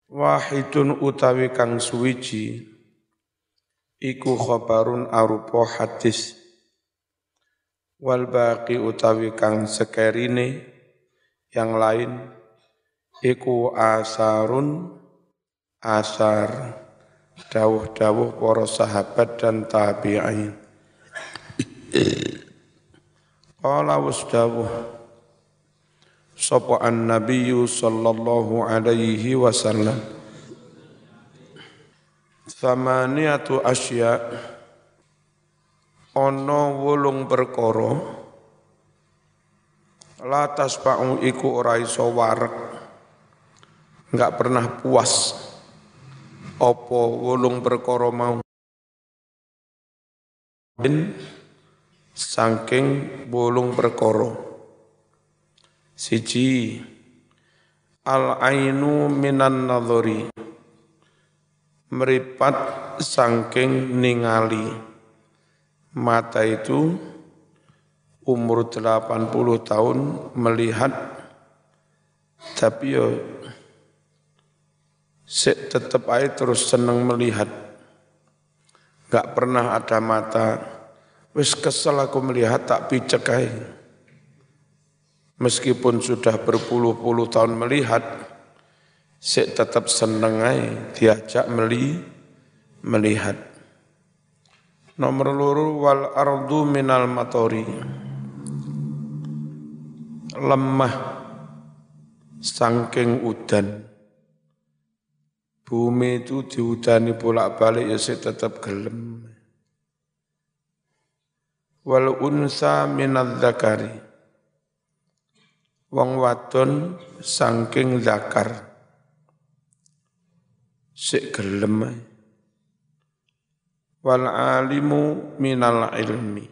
Wahidun utawi kang suwiji iku khabarun arupa hadis wal baqi utawi kang sekerine yang lain iku asarun asar dawuh-dawuh para sahabat dan tabi'in. Qala wasdawuh sapa an-nabiyyu sallallahu alaihi wasallam thamaniyatu asya ana 8 perkara la tasba'u iku ora iso wareg enggak pernah puas apa 8 perkara mau saking 8 perkara. Siji al-ainu minan nadhari meripat saking ningali. Mata itu umur 80 tahun melihat tapi yo tetap aja terus seneng melihat. Gak pernah ada mata wis kesel aku melihat tak picek aja. Meskipun sudah berpuluh-puluh tahun melihat, tetap seneng aja diajak melihat. Nomor 2 wal ardu minal matori. Lemah saking udan. Bumi itu diudani bolak-balik ya tetap gelem. Wal unsa minal dzakari. Wong wadon saking zakar sik gelem wal alimu minal ilmi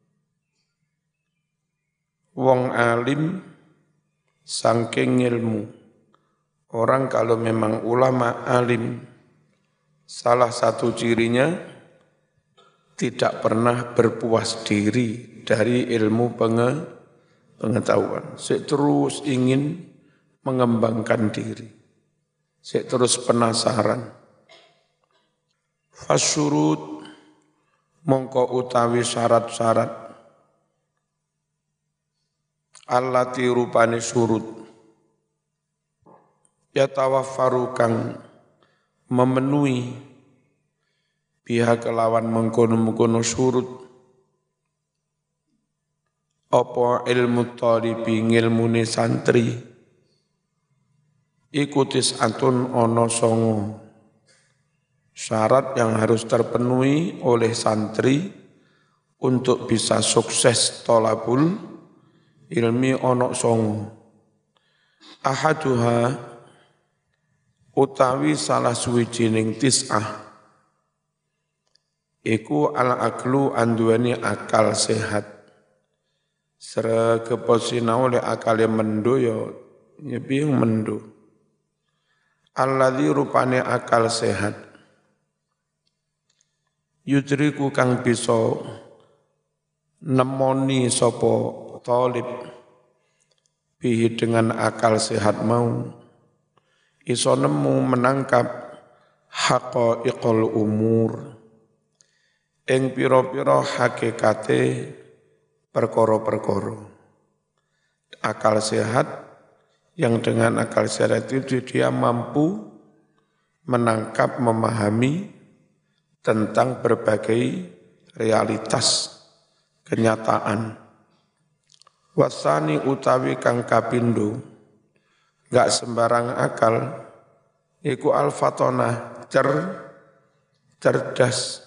wong alim saking ilmu. Orang kalau memang ulama alim salah satu cirinya tidak pernah berpuas diri dari ilmu pengetahuan. Saya terus ingin mengembangkan diri. Saya terus penasaran. Fasyurut mongko utawi syarat-syarat allati rupane surut yatawaffaru kang memenuhi pihak kelawan mengkono-mengkono surut apa ilmu thalibi ngilmune santri ikutis antun ono songo syarat yang harus terpenuhi oleh santri untuk bisa sukses thalabul ilmi ono songo. Ahaduha utawi salah suwijining tis'ah iku al-aqlu anduweni akal sehat. Seregeposina oleh akal yang mendo ya piye mendo. Alladzi rupane akal sehat. Yudriku kang bisa nemoni sapa talib bihi dengan akal sehat mau iso nemu menangkap haqaiqul umur ing pira-pira hakikate perkara-perkara. Akal sehat yang dengan akal sehat itu dia mampu menangkap, memahami tentang berbagai realitas kenyataan. Wasani utawi kang kapindo gak sembarang akal iku al-fatonah cerdas.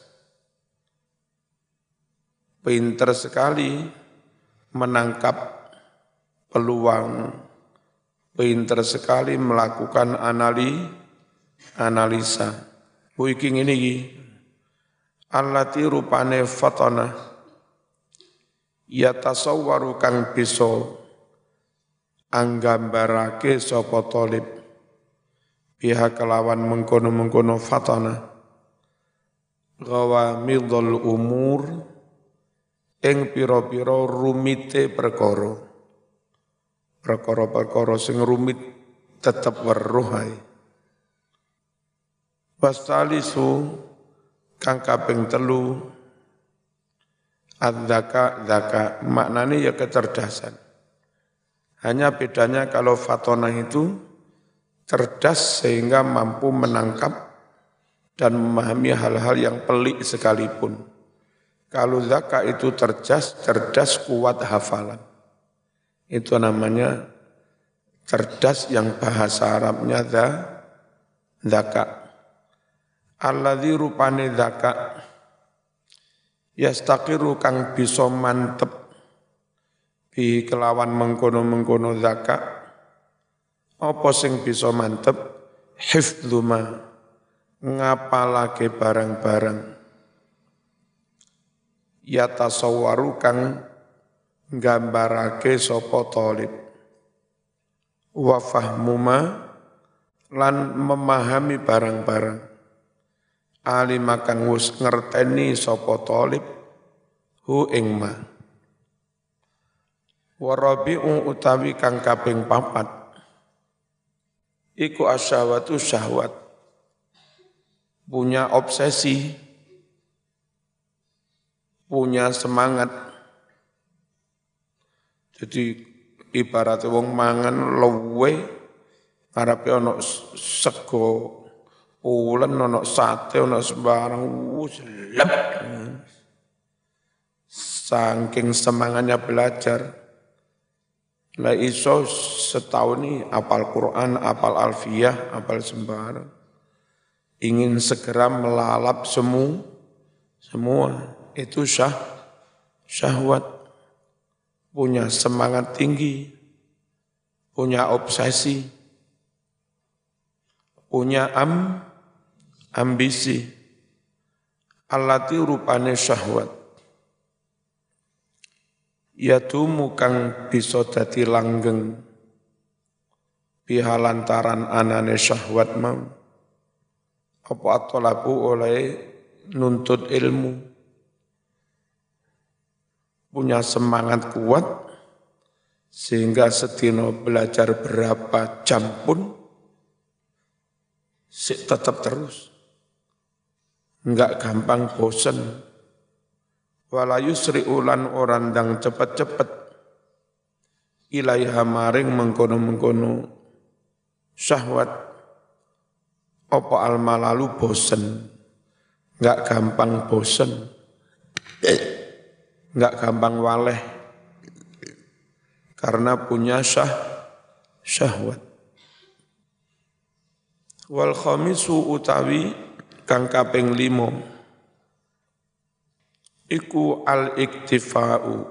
Pinter sekali menangkap peluang, pinter sekali melakukan analisa. Iki ngene iki. Allati rupane fatana yatasawwaru kang bisa anggambarake sapa talib pihak kelawan mengkono-mengkono fatana ghawamidul umur ing pira-pira rumite perkara. Perkara-perkara sing rumit tetep weruh ae. Wasalisu kang kaping 3 adzaka maknanya ya kecerdasan. Hanya bedanya kalau fatonah itu cerdas sehingga mampu menangkap dan memahami hal-hal yang pelik sekalipun. Kalau zaka itu cerdas kuat hafalan. Itu namanya cerdas yang bahasa Arabnya zaka. Alladzi rupane zaka yastaqiru kang bisa mantep bi kelawan mengkono-mengkono zaka apa sing bisa mantep hifdzuma ngapalake barang-barang ya tasawwaru kang nggambarake sapa talib wa fahmuma lan memahami barang-barang alimakan wis ngerteni sapa talib hu ing ma warabi'u utawi kang kaping 4 iku asyawatu syahwat punya obsesi punya semangat jadi ibarat wong mangan luwe ngarepe ana sego ulen ono sate ono sembarang lep. Saking semangatnya belajar. Lah iso setahun ini apal Quran, apal alfiyah, apal sembarang. Ingin segera melalap semua. Itu syahwat. Punya semangat tinggi. Punya obsesi. Punya ambisi allati rupane syahwat yatumu kang bisa dadi langgeng bihalantaran anane syahwat mau apa atolabu oleh nuntut ilmu punya semangat kuat sehingga sedina belajar berapa jam pun tetap terus enggak gampang bosen. Wala yusri ulan orang dang cepet-cepet ilaiha maring mengkono-mengkono syahwat apa almalalu bosen. Enggak gampang bosen. Enggak gampang waleh. Karena punya syahwat. Wal khamisu utawi kang kaping 5 iku al iktifa'u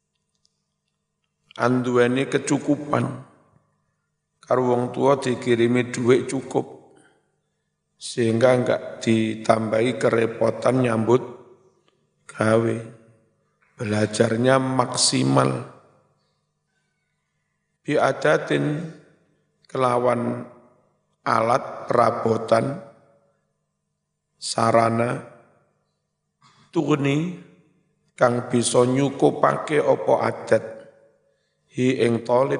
anduweni kecukupan karo wong tua dikirimi duit cukup sehingga enggak ditambahi kerepotan nyambut gawe belajarnya maksimal biadatin kelawan alat perabotan sarana tugni kang bisa nyukupake apa adat hi ing talib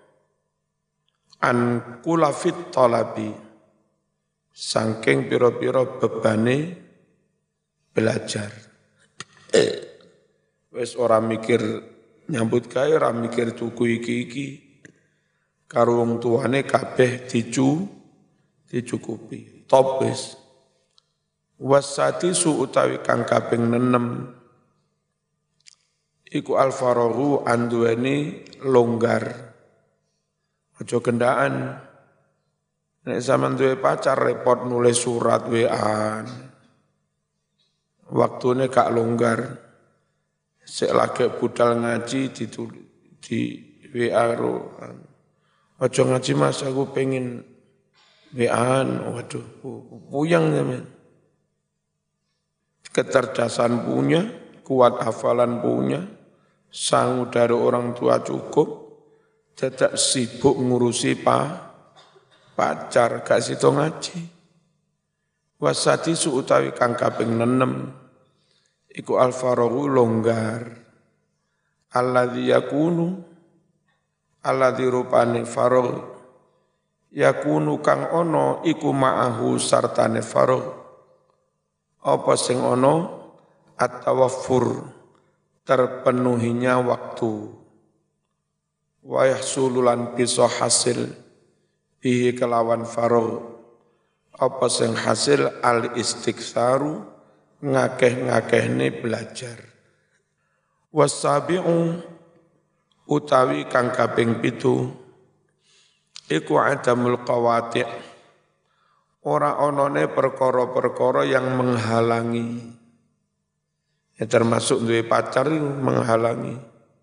an kulafit talabi saking pira-pira bebane belajar wis ora mikir nyambut gawe ora mikir tuku iki karo wong tuane kabeh dicukupi top wis wasati su utawi kang kaping 6 iku alfaraghu anduweni longgar aja gendaan nek sampean duwe pacar repot nulis surat WA waktune gak longgar sik lagi budal ngaji di WA ro aja ngaji Mas aku pengen WA-an waduh puyang sampean kecerdasan punya, kuat hafalan punya, sangu dari orang tua cukup, tidak sibuk ngurusi pacar, gak situ ngaji. Wasati suutawi kang kaping 6, iku alfaraghu longgar, alladzi yakunu, alladzi rupani faragh, yakunu kang ono iku ma'ahu sartane faragh apa sing ono at-tawaffur terpenuhinya waktu wa yahsululan bisa hasil bihi kelawan faragh apa sing hasil al istighsaru ngakeh-ngakehne belajar wasabi'u utawi kang kaping 7 iku adamul qawati' ora onone perkara-perkara yang menghalangi. Ya termasuk duwe pacar menghalangi.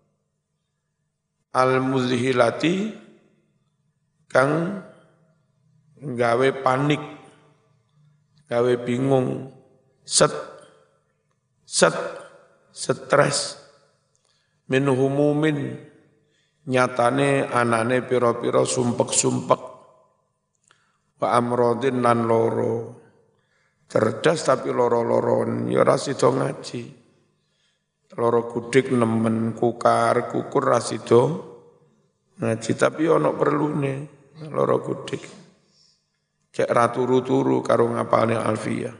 Al-muzhilati kang gawe panik, gawe bingung, stres, min humumin nyatane anane pira-pira sumpek-sumpek wa amrodin lan loro cerdas tapi loro-loron ya ora sida ngaji loro gudik nemen kukur ra sida ngaji tapi ana perlune loro gudik cek ra turu-turu karo ngapalne alfiyah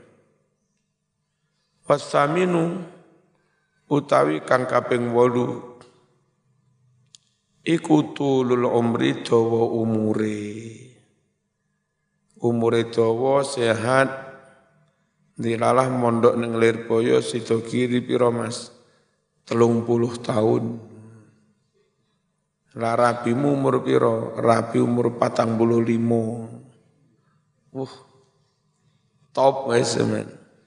wasaminu utawi kang kaping 8 iku tulul umri dawa umure dawa sehat dilalah mondok ning Lirboyo sida kiri pira Mas 30 tahun lah rabimu umur pira rabi umur 45 top wis men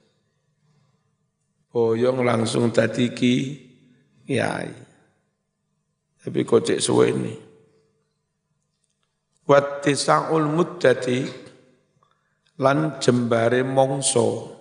boyong langsung dadi kiai tapi kok cek suwe ini. Wat tisa'ul muddati lan jembare mongso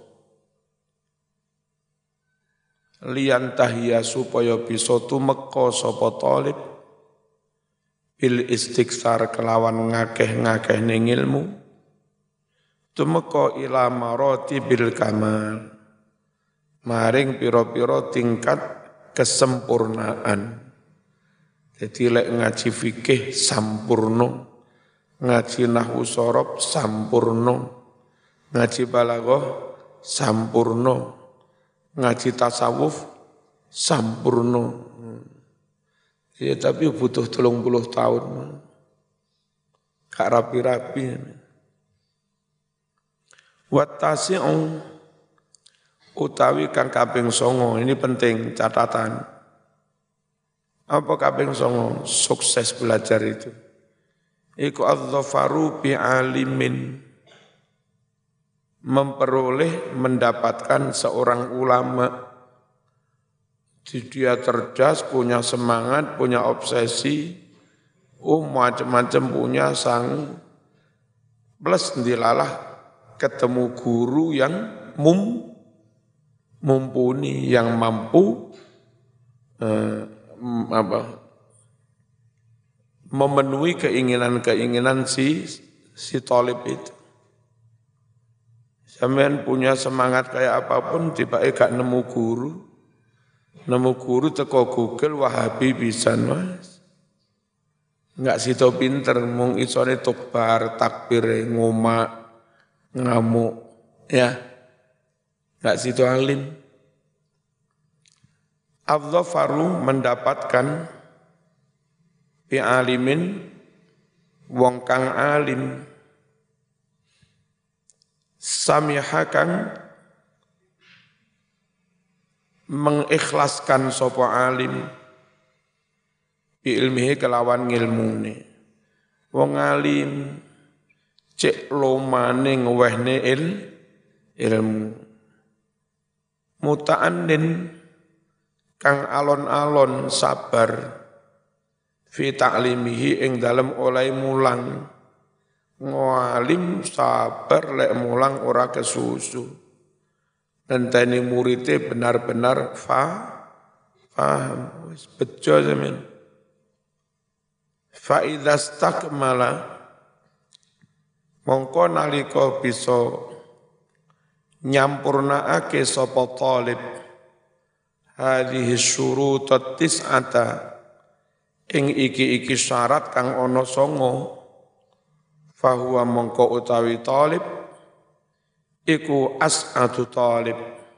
liyan tahiyya supaya bisa tumeka sapa talib bil istighsar kelawan ngakeh-ngakehne ilmu tumeka ila maratibil kamal maring pira-pira tingkat kesempurnaan. Jadi lek ngaji fikih sampurno, ngaji nahwu sorob sampurno, ngaji balaghah sampurno, ngaji tasawuf sampurno. Ya tapi butuh 30 tahun. Gak rapi-rapi. Wattasi'u utawi kang kaping 9, ini penting catatan. Apa kaping 9 sukses belajar itu? Iku adzafaru bi alimin memperoleh mendapatkan seorang ulama. Dia cerdas, punya semangat, punya obsesi, macam-macam punya sang plus dilalah ketemu guru yang mumpuni, yang mampu memenuhi keinginan-keinginan si talib itu. Sampean punya semangat kayak apapun, tiba-tiba gak nemu guru teko Google Wahabi pisan Mas. Enggak sida pinter, mung isone tukbar, takbir, ngomak, ngamuk, ya. Enggak sida alim. Adzafaru mendapatkan bi'alimin wong kang alim samihakan mengikhlaskan sapa alim bi ilmihi kelawan ngilmune wong alim cek lomane ngewehne ilmu muta'annin kang alon-alon sabar fi ta'limihi ing dalem oleh mulang ngalim sabar lek mulang ora kesusu ngenteni muridé benar-benar paham wis bejo sampeyan fa idza stakmala mongko nalika bisa nyampurnaake sapa talib hadhihi syurutat tis'ata ing iki-iki syarat kang ana 9 fahuwa mongko utawi talib iku as'adu talib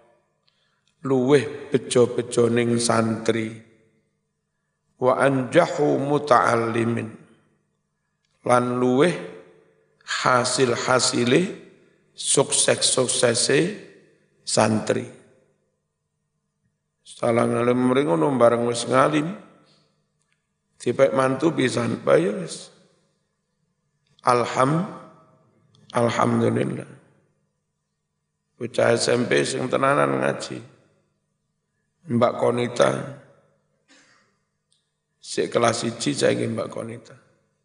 luweh bejo-bejo ning santri wa anjahu muta'allimin lan luweh hasil-hasile sukses-suksese santri. Salah ngalim ngono bareng wis ngalim dipek mantu pisan bae wis. Alhamdulillah. Bocah SMP sing tenanan ngaji. Mbak Konita sik kelas 1 saiki Mbak Konita.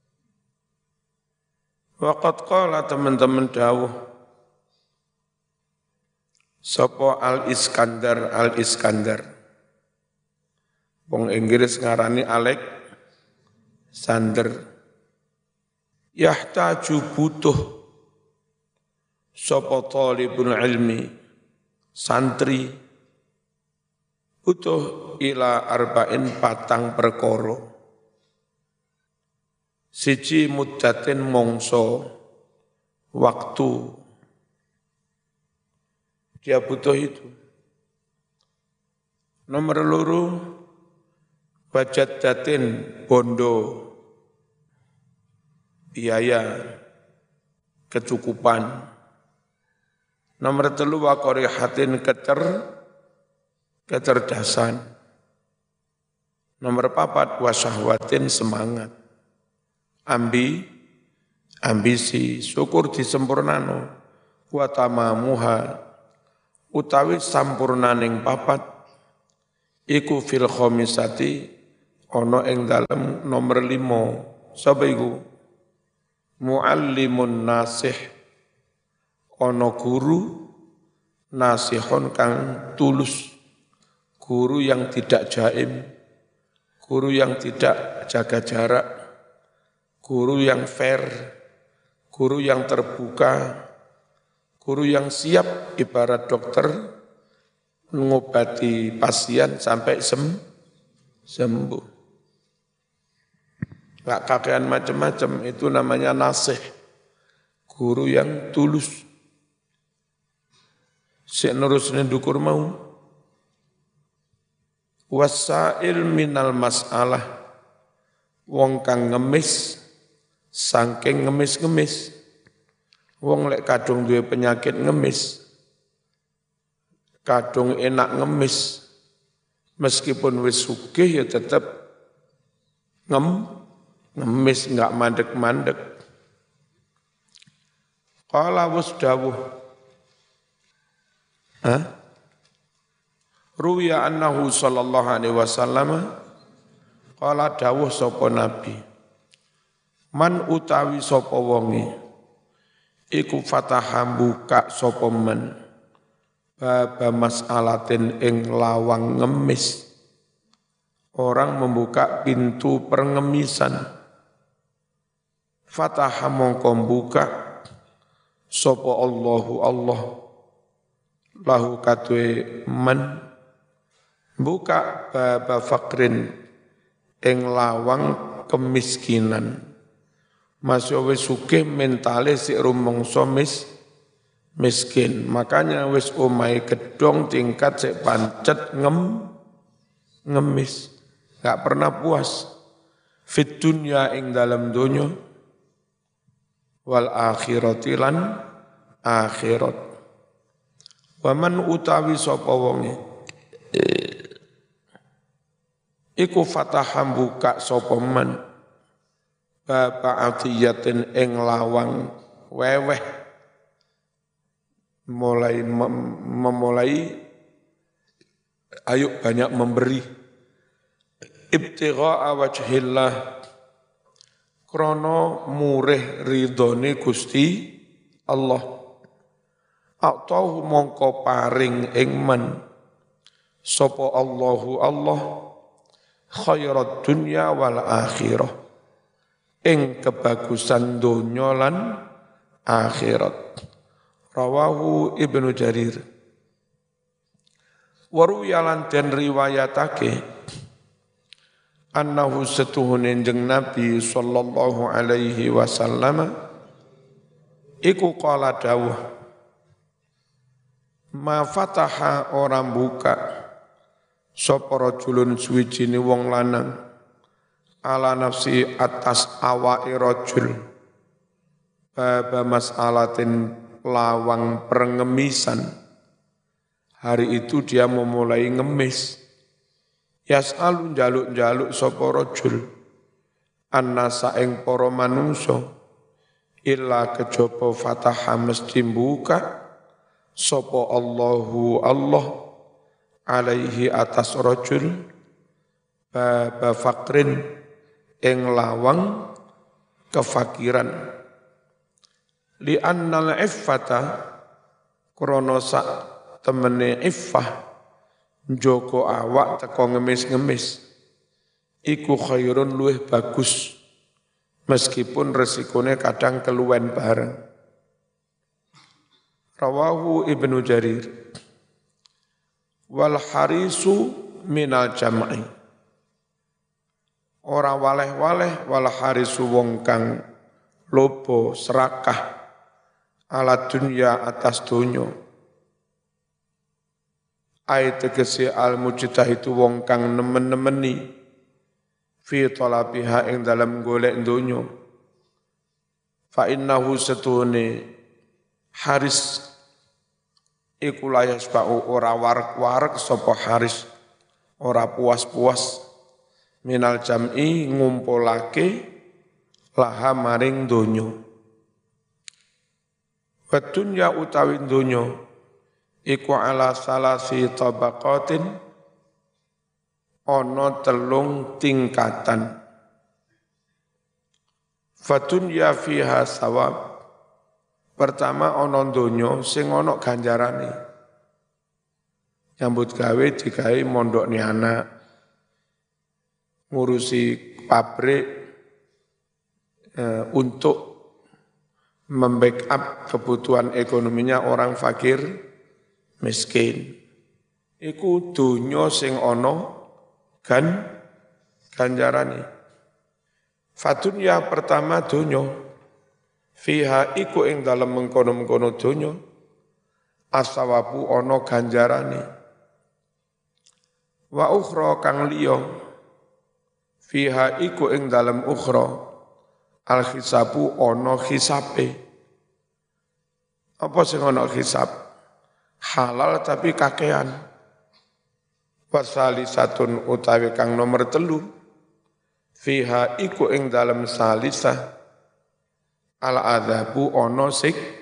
Waqat qala teman-teman dawuh sapa Al-Iskandar. Wong Inggris ngarani Alexander. Yahtaju butuh sapa talibul ilmi santri butuh ila arba'in patang perkara. Siji muddatin mongso waktu. Dia butuh itu. Nomor 2 bajadatin bondo biaya kecukupan. Nomor 3 wa qarihatin kecerdasan. Nomor 4 wa syahwatin semangat. Ambisi syukur disempurnano wa tamamuha utawi sampurnaning 4 iku fil khamisati ana ing dalem nomor 5 sapa iku muallimun nasih ana guru nasihon kang tulus, guru yang tidak jaim, guru yang tidak jaga jarak, guru yang fair, guru yang terbuka, guru yang siap ibarat dokter mengobati pasien sampai sembuh. Enggak kakean macam-macam, itu namanya nasih. Guru yang tulus. Sik nerusne ndukur mau. Wasail minal mas'alah. Wong kang ngemis saking ngemis-ngemis. Wong lek kadung duwe penyakit ngemis. Kadung enak ngemis. Meskipun wis sugih ya tetap ngemis enggak mandek-mandek. Qala wasdawuh. Ruwiya annahu sallallahu alaihi wasallam qala dawuh sapa nabi. Man utawi sapa wonge iku fataha buka sapa men baba mas'alatin ing lawang ngemis. Orang membuka pintu pengemisan. Fataha mongko buka sapa Allahu Allah lahu katwe man buka baba fakrin ing lawang kemiskinan. Masih wis sugih mentale sik rumangsa miskin. Makanya wis omahe gedong tingkat sik pancet ngemis. Enggak pernah puas. Fit dunya ing dalam donya wal akhirati lan akhirat. Waman utawi sapa wonge iku fataham buka sapa man bapa atiyatin ing lawang weweh memulai ayo banyak memberi ibtigha wajhillah krana murih ridhone Gusti Allah. Atau mongko paring ing man sapa Allahu Allah khairat dunya wal akhirah ing kebagusan donya lan akhirat. Rawahu Ibnu Jarir. Waruyalan den riwayatake annahu setuhune jeneng Nabi sallallahu alaihi wasallam iku qala dawuh ma fataha orang buka sapa rajulun suwijine wong lanang ala nafsi atas awake rajul baba mas'alatin lawang perengemisan. Hari itu dia memulai ngemis. Yas'alu njaluk-njaluk sapa rajul annasa ing para manungsa illa kejaba fataha mesti buka sapa Allahu Allah alaihi atas rajul baba fakrin ing lawang kefakiran li annal iffata krana sak temene iffah njogo awak teko ngemis-ngemis iku khairun luwih bagus meskipun resikonya kadang keluwen bareng. Rawahu Ibnu Jarir wal harisu minal jam'i ora waleh-waleh wal harisu wong kang lobo serakah ala dunya atas donya ayat tegese al mujtahidu wong kang nemen-nemeni fi talabiha ing dalam golek donya fa innahu satune haris iku layas ba'u ora warak-warak sapa haris ora puas-puas minal jam'i ngumpulake laha maring donya wa dunya utawi donya iku ala salasi tabaqatin ana telung tingkatan fadunya fiha sawab pertama ana donya sing ana ganjarane nyambut gawe digawe mondokne anak ngurusi pabrik untuk membackup kebutuhan ekonominya orang fakir miskin. Iku donya sing ana ganjarane. Fadunya pertama donya fiha iku ing dalem mengkono-mengkono donya asawabu ana ganjarane. Wa ukhra kang liya fiha iku ing dalem ukhra al hisabu ana hisabe. Apa sing ana hisab? Halal tapi kakean. Wasali satun utawi kang nomor 3 fiha iku ing dalem salisah al adzabu ana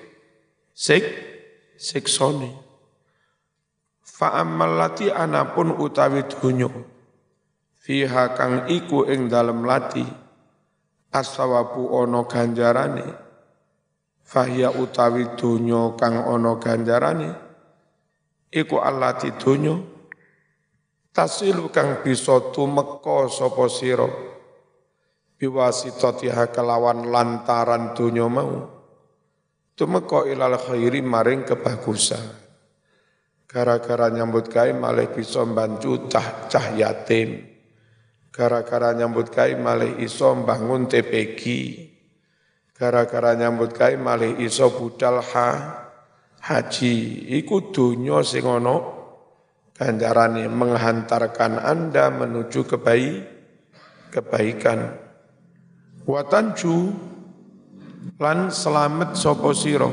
siksane fa amallati anapun utawi donya fiha kang iku ing dalem lati asawabu ana ganjarane fahiya utawi donya kang ana ganjarane iku allati donya tasilu kang bisa tumeka sapa sira biwasitatiha kelawan lantaran donya mau tumeka ilal khairi maring kebagusan gara-gara nyambut gawe malih bisa mbantu cah yatim gara-gara nyambut gawe malih iso mbangun TPG gara-gara nyambut gawe malih iso budal haji iku donya sing ana ganjarane menghantarkan Anda menuju kebaikan wa tanju lan selamat sapa sira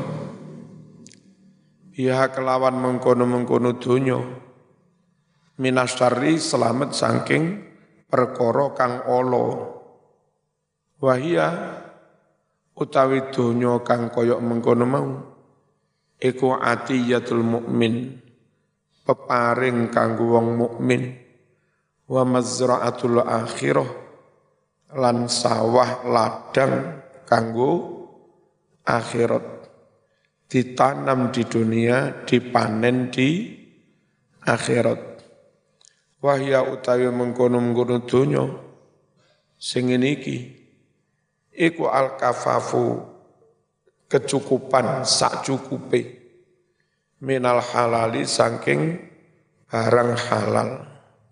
biha kelawan mengkono-mengkono donya minasyarri selamat saking perkara kang ala wahia utawi donya kang kaya mengkono mau iku atiyatul mukmin peparing kanggo wong mukmin wa mazra'atul akhirah lan sawah ladang kanggo akhirat ditanam di dunia dipanen di akhirat wahya utawi mengkono-mengkono donya sing iki iku al kafafu kecukupan sak cukupe minal halali saking barang halal.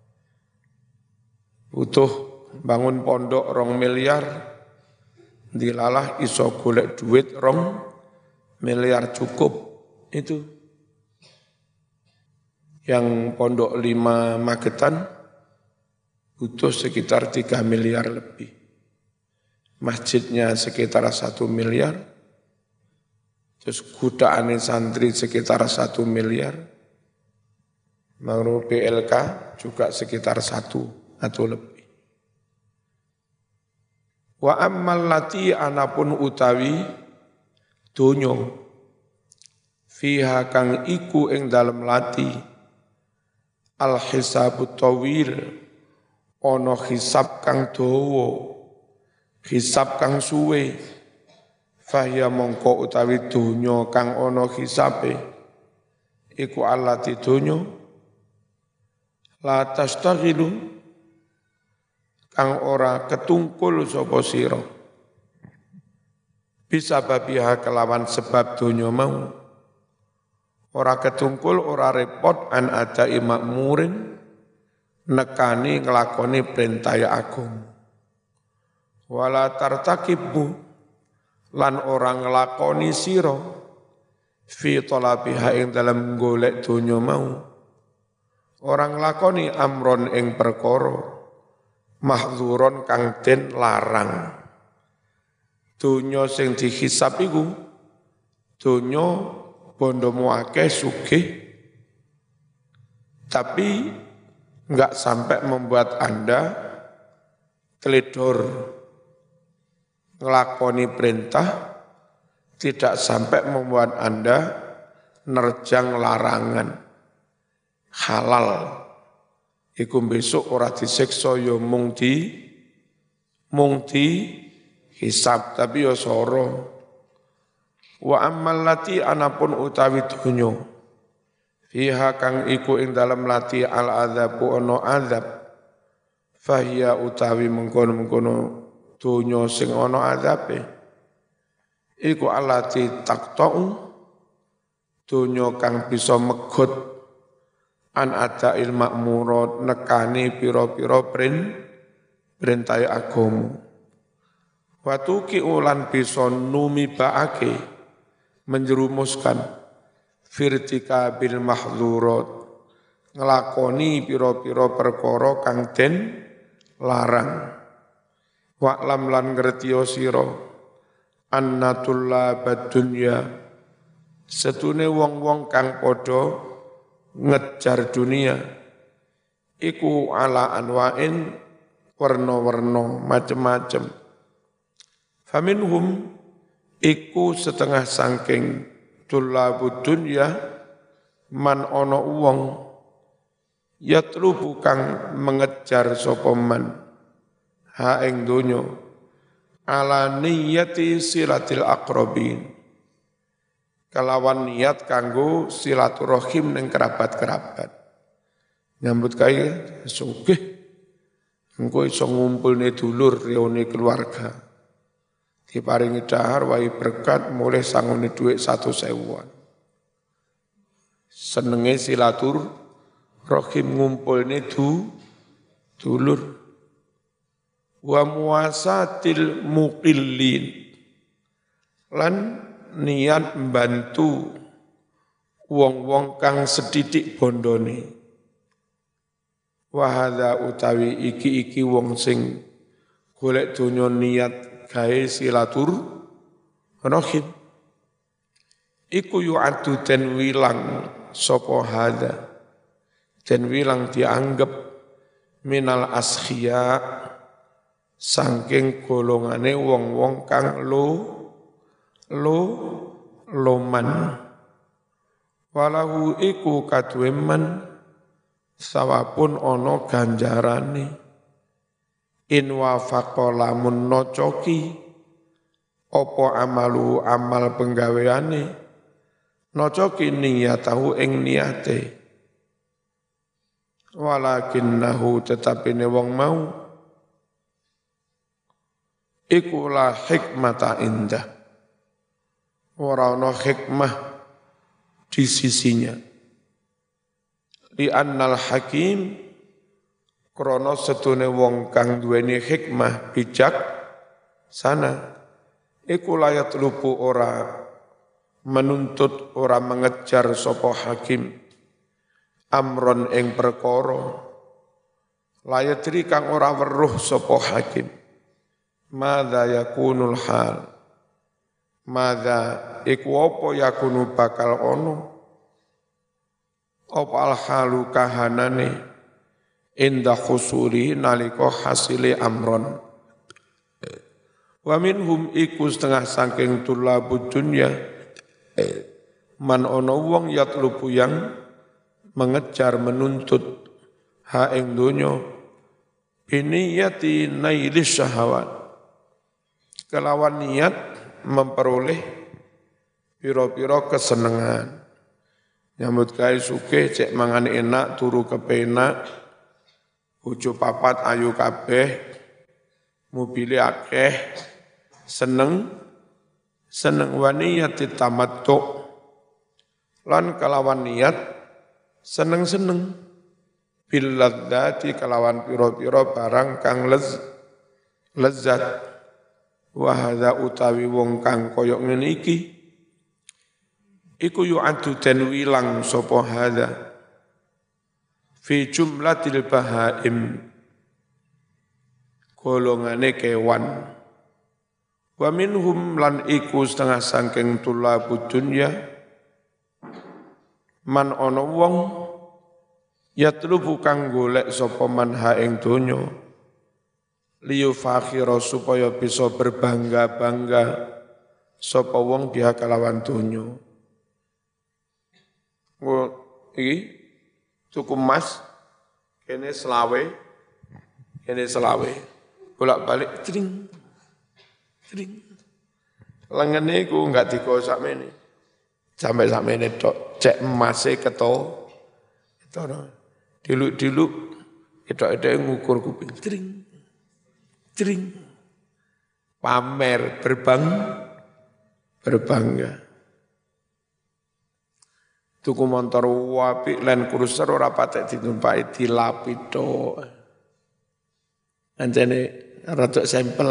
Butuh bangun pondok 2 miliar, dilalah iso golek duit 2 miliar cukup itu. Yang pondok 5 Magetan butuh sekitar 3 miliar lebih. Masjidnya sekitar 1 miliar, terus gudaan santri sekitar 1 miliar, baru PLK juga sekitar 1 atau lebih. Wa ammal lati anapun utawi dunyo fiha kang iku ing dalem lati al hisabut tawil ana hisab kang dawa, hisab kang suwe, fahya mongko utawi donya kang ana hisabe iku allati donya la tastaghilu kang ora ketungkul sapa sira bisa babiha kelawan sebab donya mau ora ketungkul, ora repot an ada makmurin nekani ngelakoni perintah agung. Wala tartakibu lan orang ngelakoni siro fi talabiha ing dalam golek donya mau. Orang ngelakoni amron ing perkara mahzuron kang den larang. Donya sing dihisab iku donya bondomu akeh sugih, tapi enggak sampai membuat Anda teledor ngelakoni perintah, tidak sampai membuat Anda nerjang larangan halal. Iku besok ora disiksa ya mung di hisab tapi ya soro. Wa ammal lati anapun utawi dunyo fiha kang iku ing dalam lati al adzabu ono azab fahiya utawi mengkono-mengkono dunyo sing ono azabe iku alati taqta'u dunyo kang bisa megot an ada ilmakmurat nekani pira-pira perintah agama watuki ulan bisa numibaake menjerumuskan firtika bil mahzurat ngelakoni piro-piro perkara kang den larang wa'lam lan ngertiyo sira annatulla badunya setune wong-wong kang padha ngejar dunia iku ala anwa'in warna-warna macem-macem faminhum iku setengah sangking tulabud dunya man ono wong yatlubu kang mengejar sapa man ha ing donya ala niyati silatil aqrabin kalawan niat kanggo silaturahim ning kerabat-kerabat nyambut gawe sugih engko iso ngumpulne dulur reune keluarga diparingi dahar wae berkat mulai sangune dhuwit 100.000-an. Senenge silatur rahim ngumpulne dulur. Wa muasatil muqillin lan niat membantu wong-wong kang sedidik bondone. Wa hadza utawi iki wong sing golek donya niat gawe silatur rahim iku yu'addu den wilang sapa hadza den wilang dianggep minal askhia saking golongane wong-wong kang loman walahu iku kadweman sawapun ana ganjarane in wafaqa lamun nocoki opo amalu amal penggaweane nocoki niyatahu ing niyate walakinnahu tetapine wong mau iku la hikmata indah ora ana hikmah di sisinya li annal hakim krana sedune wong kang duweni hikmah bijak sana iku layat lupu ora menuntut ora mengejar sapa hakim amron ing perkara layadri kang ora weruh sapa hakim madza yakunul hal madza iku apa yakunu bakal ono apa al halu kahanane inda khusuri nalika hasile amron wa minhum iku setengah saking tulabud dunya man ono wong yatlubu yang mengejar menuntut ha ing donya biniyati nailis syahawat kelawan niat memperoleh pira-pira kesenengan nyambut gawe sugih cek mangan enak turu kepenak bojo papat ayu kabeh mobile akeh seneng waniyati tamattu lan kelawan niat seneng bil ladzati kelawan pira-pira barang kang lezat wa hadza utawi wong kang kaya ngene iki iku yu'addu den wilang sapa hadza fi jumlatil bahaim golongane kewan wa minhum lan iku setengah saking tulabud dunya man ana wong yatlubu kang golek sapa man ha ing donya liyufakhira supaya bisa berbangga-bangga sapa wong biha kelawan donya iki tuku emas kene selawe bolak-balik tring lengene iku enggak digo sakmene sampai sakmene tok cek emase keto diluk itu ngukur kuping tring pamer berbangga tuku motor apik Land Cruiser ora patek ditumpaki dilapi tok anjene rada sampel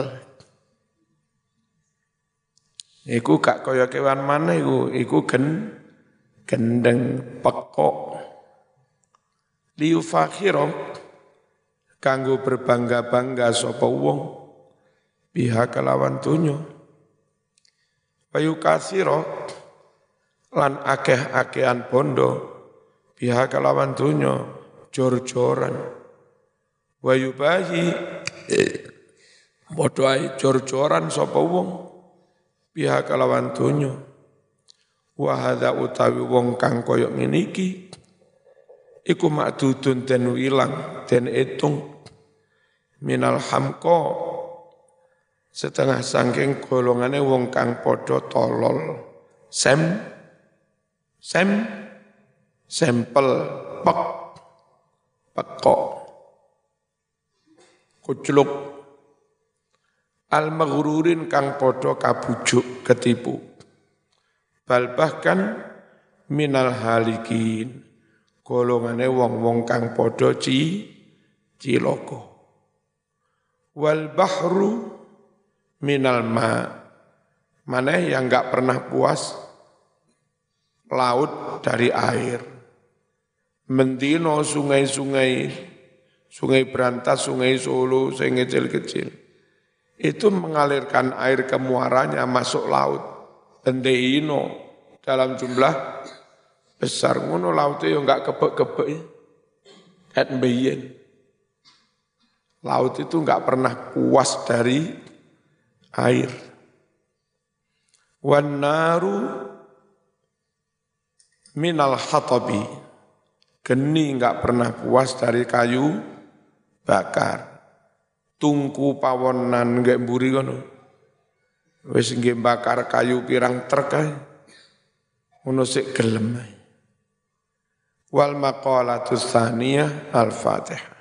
iku gak kaya kewan mana iku gendeng pekok liufakhira kanggo berbangga-bangga sapa wong biha kelawan donya payu kasira lan akeh-akehan bondo biha kelawan donya jor-joran wa yubahi padha ae jor-joran sapa wong biha kelawan donya wa hadza utawi wong kang kaya ngene iki iku makdudun den wilang den etung minal hamqa setengah saking golongane wong kang padha tolol sampel pekok kucluk al-maghrurin kang padha kabujuk ketipu bal bahkan minal halikin golongane wong-wong kang padha cilaka wal bahru minal ma maneh yang enggak pernah puas laut dari air mendino sungai Berantas, sungai Solo, sing kecil-kecil itu mengalirkan air ke muaranya masuk laut Bendeino dalam jumlah besar ngono lautnya yang enggak kebek-kebek kan mbiyen laut itu enggak pernah puas dari air wan naru minal hatabi geni enggak pernah puas dari kayu bakar tungku pawonan nggak mburi kono wis nggih bakar kayu pirang trek ae ngono sik gelem ae wal maqalatus tsaniyah al-fatihah